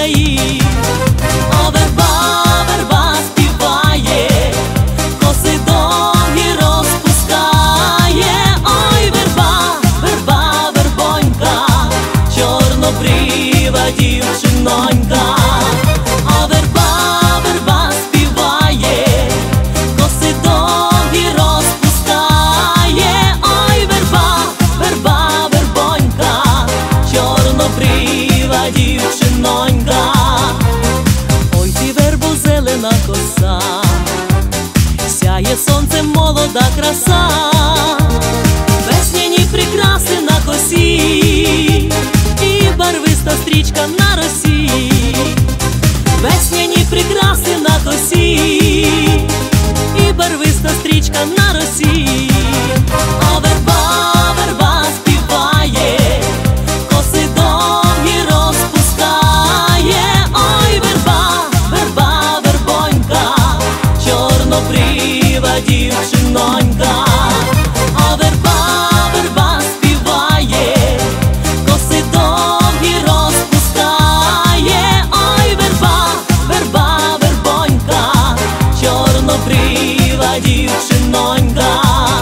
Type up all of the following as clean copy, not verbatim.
її. О, верба, верба співає, коси довгі розпускає. Ой, верба, верба, вербонька, чорнобрива дівчинонька. О, верба, верба співає, коси довгі розпускає. Ой, верба, верба, вербонька, чорнобрива дівчинонька. Ой, ти вербо, зелена коса, сяє сонцем молода краса, весняні прикраси на косі і барвиста стрічка на росі. Весняні прикраси на косі і барвиста стрічка на росі. О, верба, верба співає, коси довгі розпускає. Ой, верба, верба, вербонька, чорнобрива дівчинонька. О, верба, верба співає, коси довгі розпускає. Ой, верба, верба, вербонька, чорнобрива дівчинонька.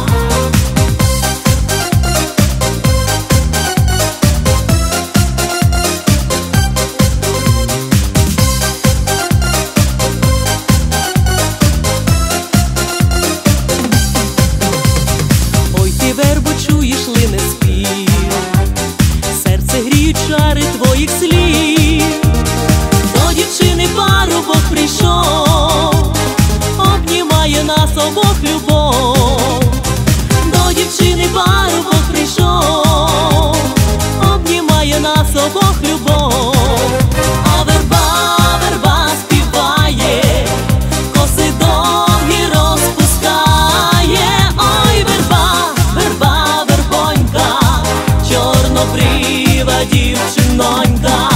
Ой, ти, вербо, чуєш, лине спів, серце гріють чари твоїх слів. До дівчини парубок прийшов, обнімає нас обох любов. До дівчини парубок прийшов, обнімає нас обох любов. О, верба, верба співає, коси довгі розпускає. Ой, верба, верба, вербонька, чорнобрива дівчинонька.